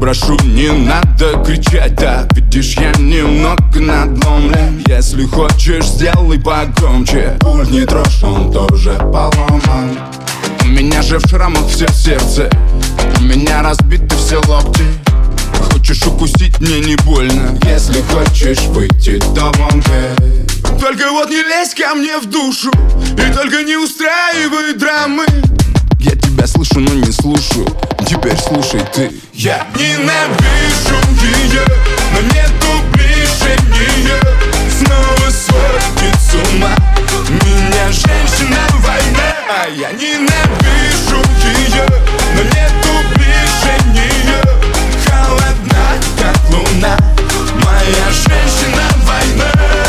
прошу, не надо кричать так. Видишь, я немного надломлен. Если хочешь, сделай погромче. Пульт не трожь, он тоже поломан. У меня же в шрамах все сердце, у меня разбиты все локти. Хочешь укусить, мне не больно. Если хочешь выйти, то вон ты. Только вот не лезь ко мне в душу и только не устраивай драмы. Я тебя слышу, но не слушаю. Теперь слушай ты. Я ненавижу ее, но нету ближе нее. Снова сводит с ума меня женщина война. А я ненавижу ее, но нету ближе нее. Холодна, как луна, моя женщина война.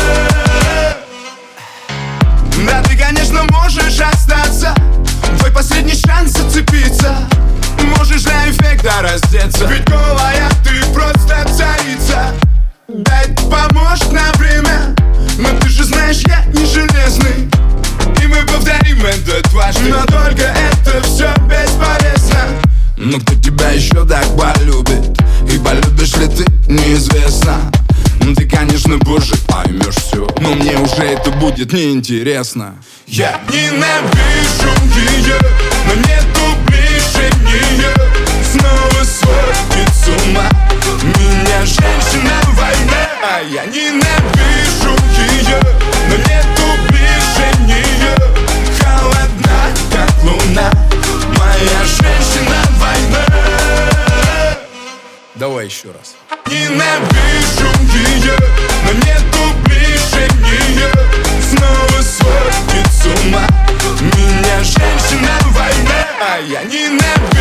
Да, ты, конечно, можешь остаться. Твой последний шанс зацепиться. Можешь для эффекта раздеться, ведь голая ты просто царица. Да, это поможет на время, но ты же знаешь, я не железный. И мы повторим это дважды, но только это все бесполезно. Но кто тебя еще так полюбит? И полюбишь ли ты, неизвестно. Ты, конечно, позже поймешь все, но мне уже это будет неинтересно. Я ненавижу ее, но нету ближе нее. Снова сводит с ума меня женщина война. А я ненавижу ее, но нету ближе нее. Холодна, как луна, моя женщина война. Давай еще раз. Ненавижу ее, но нету ближе нее. Снова сводит с ума меня женщина война. А я ненавижу